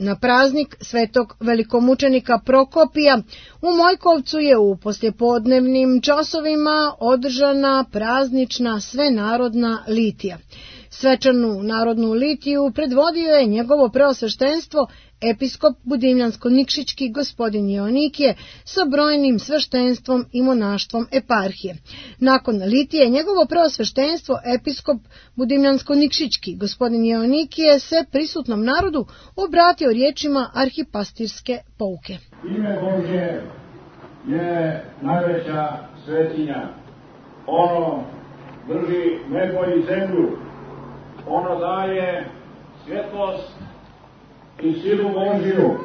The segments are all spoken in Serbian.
Na praznik svetog velikomučenika Prokopija u Mojkovcu je u poslijepodnevnim časovima održana praznična svenarodna litija. Svečanu narodnu litiju predvodio je njegovo preosveštenstvo episkop Budimljansko-Nikšićki gospodin Joanikije sa brojnim sveštenstvom i monaštvom eparhije. Nakon litije njegovo preosveštenstvo episkop Budimljansko-Nikšićki gospodin Joanikije se prisutnom narodu obratio riječima arhipastirske pouke. Ime Božje je najveća svetinja. Ono drži nebo i zemlju. Ono daje svjetlost i silu Božju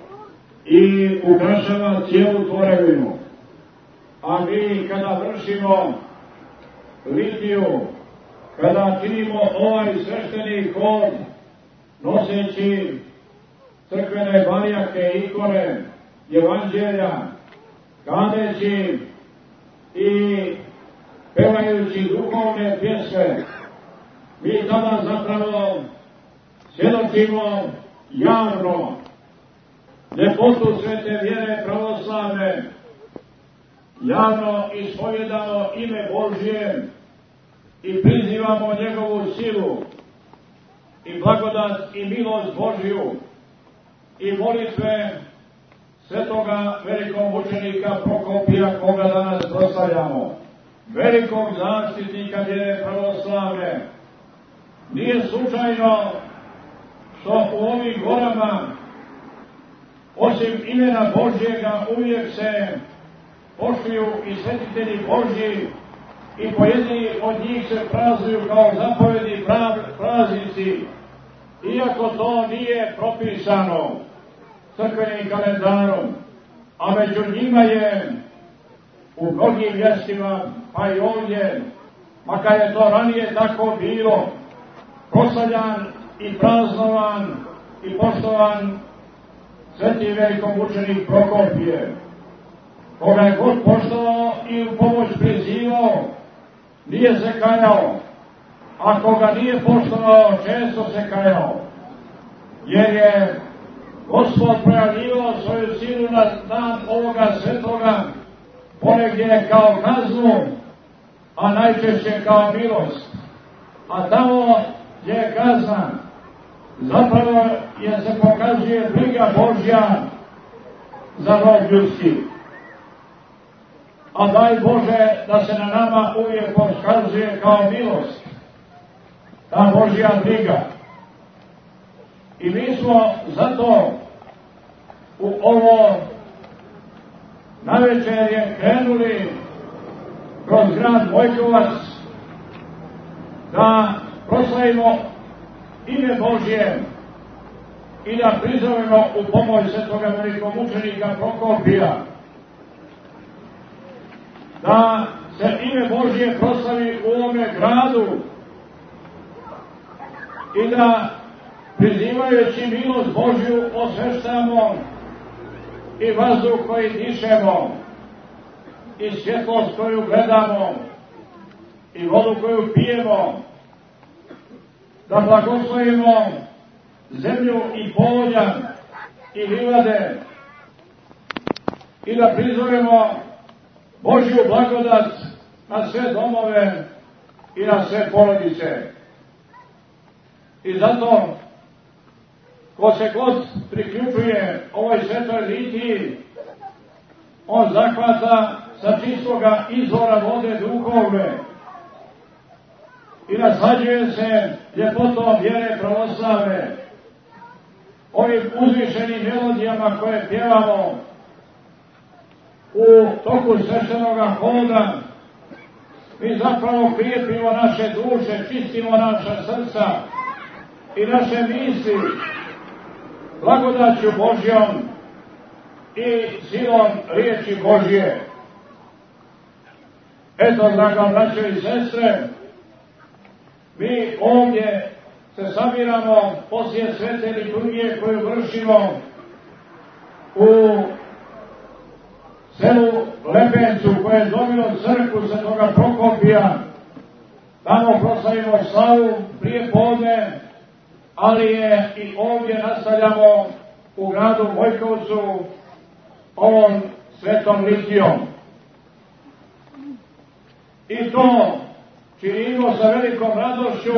i ukrašava cijelu tvorevinu. A mi kada vršimo litiju, kada činimo ovaj svešteni hod, noseći crkvene barjake, ikone, evanđelja, kadeći i pevajući duhovne pjesme, mi tada zapravo svjedočimo javno ljepotu svete vjere pravoslavne, javno ispovjedamo ime Božje i prizivamo njegovu silu i blagodat i milost Božju i molitve svetoga velikomučenika Prokopija, koga danas proslavljamo, velikog zaštitnika vjere pravoslavne. Nije slučajno što u ovim gorama, osim imena Božjega, uvijek se poštuju i svetitelji Božji i pojedini od njih se praznuju kao zapovjedni praznici, iako to nije propisano crkvenim kalendarom, a među njima je u mnogim mjestima, pa i ovdje, makar je to ranije tako bilo, proslavljan i praznovan i poštovan sveti velikomučenik Prokopije, koga je god poštovao i u pomoć prizivao, nije se kajao, a koga nije poštovao, često se kajao, jer je Gospod projavljivao svoju silu na dan ovoga svetoga, ponegdje kao kaznu, a najčešće kao milost. A tamo gdje je kazna, zapravo je se pokazuje briga Božja za rod ljudski. A daj Bože da se na nama uvijek pokazuje kao milost, ta Božja briga. I mi smo zato u ovo navečerje krenuli kroz grad Mojkovac da proslavimo ime Božje i da prizovemo u pomoć svetoga velikomučenika Prokopija, da se ime Božje proslavi u ovome gradu i da prizivajući milost Božju osveštamo i vazduh koji dišemo i svjetlost koju gledamo i vodu koju pijemo, da blagoslovimo zemlju i polja i livade i da prizovemo Božju blagodat na sve domove i na sve porodice. I zato, ko se god priključuje ovoj svetoj litiji, on zahvata sa čistoga izvora vode duhovne i naslađuje se ljepotom vjere pravoslavne, ovim uzvišenim melodijama koje pjevamo u toku sveštenoga hoda. Mi zapravo krijepimo naše duše, čistimo naša srca i naše misli blagodaću Božjom i silom riječi Božje. Eto, draga braćo i sestre, mi ovdje se sabiramo poslije svete liturgije koju vršimo u selu Lepencu, koje je dobilo crkvu svetoga Prokopija. Tamo proslavimo slavu prije podne, ali je i ovdje nastavljamo u gradu Vojkovcu ovom svetom litijom. I to činimo sa velikom radošću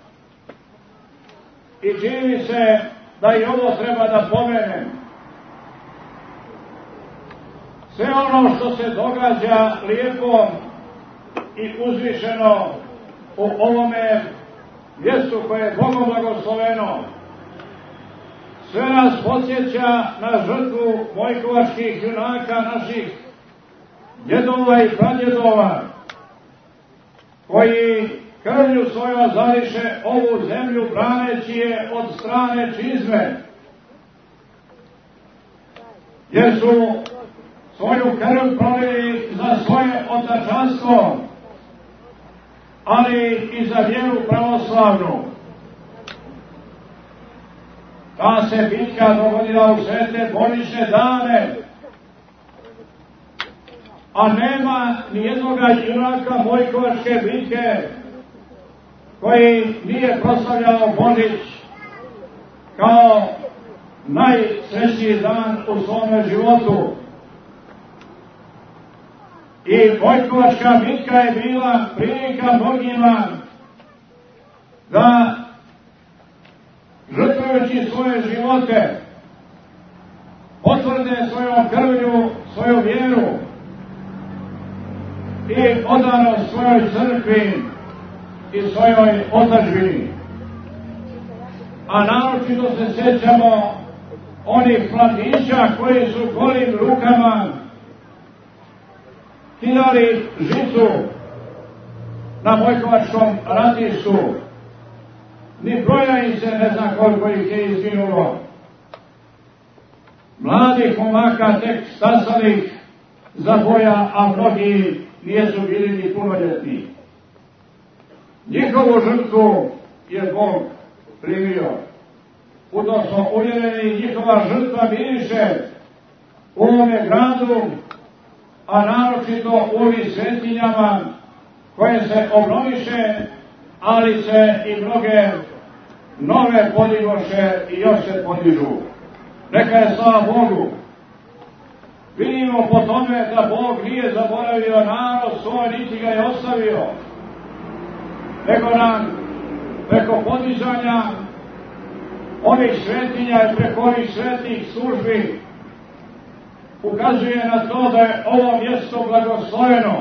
i čini se da i ovo treba da pomenem. Sve ono što se događa lijepo i uzvišeno u ovome mjestu koje je Bogom blagosloveno, sve nas podsjeća na žrtvu vojkovačkih junaka, naših djedova i pradjedova, koji krvlju svojom zališe ovu zemlju braneći je od strane čizme, jer su svoju krv prolili za svoje otačanstvo, ali i za vjeru pravoslavnu. Ta se bitka dogodila u svete božićne dane, a nema nijednoga junaka Vojkovačke bitke koji nije proslavljao Božić kao najsrećniji dan u svome životu. I Vojkovačka bitka je bila prilika mnogima da, žrtvujući svoje živote, potvrde svojom krvlju svoju vjeru i odanost svojoj crkvi i svojoj otadžbini. A naročito se sjećamo onih mladića koji su golim rukama kidali žicu na Vojkovačkom ratištu. Ni broja im se ne zna koliko ih je izginulo. Mladih momaka tek stasalih za boja, a mnogi nijesu bili ni punoljetni. Njihovu žrtvu je Bog primio. U to smo uvjereni, njihova žrtva miriše u ovome gradu, a naročito u ovim svetinjama koje se obnoviše, ali se i mnoge nove podigoše i još se podižu. Neka je slava Bogu. Vidimo po tome da Bog nije zaboravio narod svoj, niti ga je ostavio, nego nam preko podizanja ovih svetinja i preko ovih svetih službi ukazuje na to da je ovo mjesto blagosloveno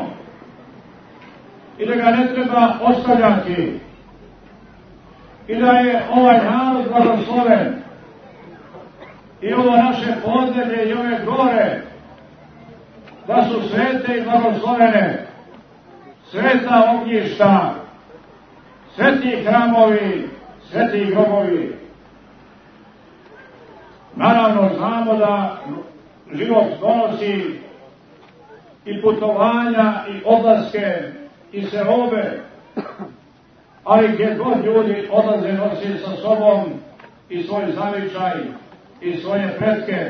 i da ga ne treba ostavljati i da je ovaj narod blagosloven i ovo naše podneblje i ove gore da su svete i blagoslovene, sveta ognjišta, sveti hramovi, sveti grobovi. Naravno znamo da život donosi i putovanja i odlaske i serobe, ali gdje god ljudi odlaze nosi sa sobom i svoj zavičaj i svoje pretke.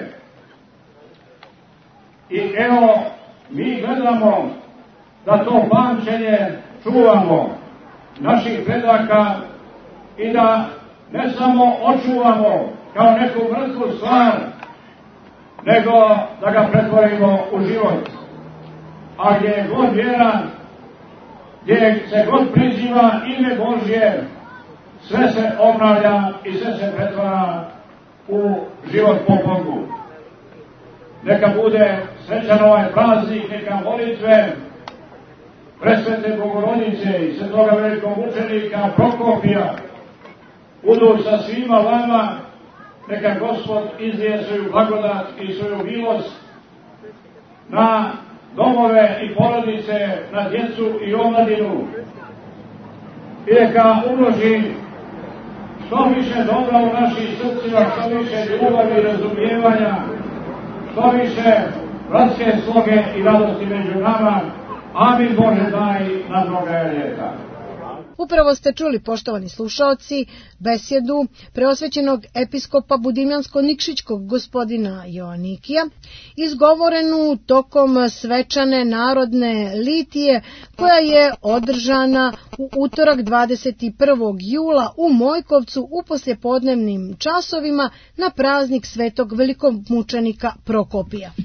I evo, mi gledamo da to pamćenje čuvamo naših predaka i da ne samo očuvamo kao neku mrtvu stvar, nego da ga pretvorimo u život. A gdje je god vjera, gdje se god priziva ime Božje, sve se obnavlja i sve se pretvara u život po Bogu. Neka bude srećan ovaj praznik, neka molitve Presvete Bogorodice i svetoga velikog mučenika Prokopija budu sa svima vama. Neka Gospod izlije svoju blagodat i svoju milost na domove i porodice, na djecu i omladinu. I neka umnoži što više dobra u naših srcima, što više ljubavi i razumijevanja, što više bratske sloge i radosti među nama. Amin Bože daj na mnoga ljeta. Upravo ste čuli, poštovani slušaoci, besjedu preosvećenog episkopa Budimljansko-Nikšićkog gospodina Joanikija, izgovorenu tokom svečane narodne litije koja je održana u utorak 21. jula u Mojkovcu u poslijepodnevnim časovima na praznik svetog velikomučenika Prokopija.